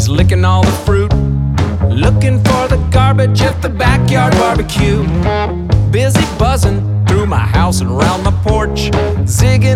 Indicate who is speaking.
Speaker 1: He's licking all the fruit, looking for the garbage at the backyard barbecue. Busy buzzing through my house and around my porch, zigging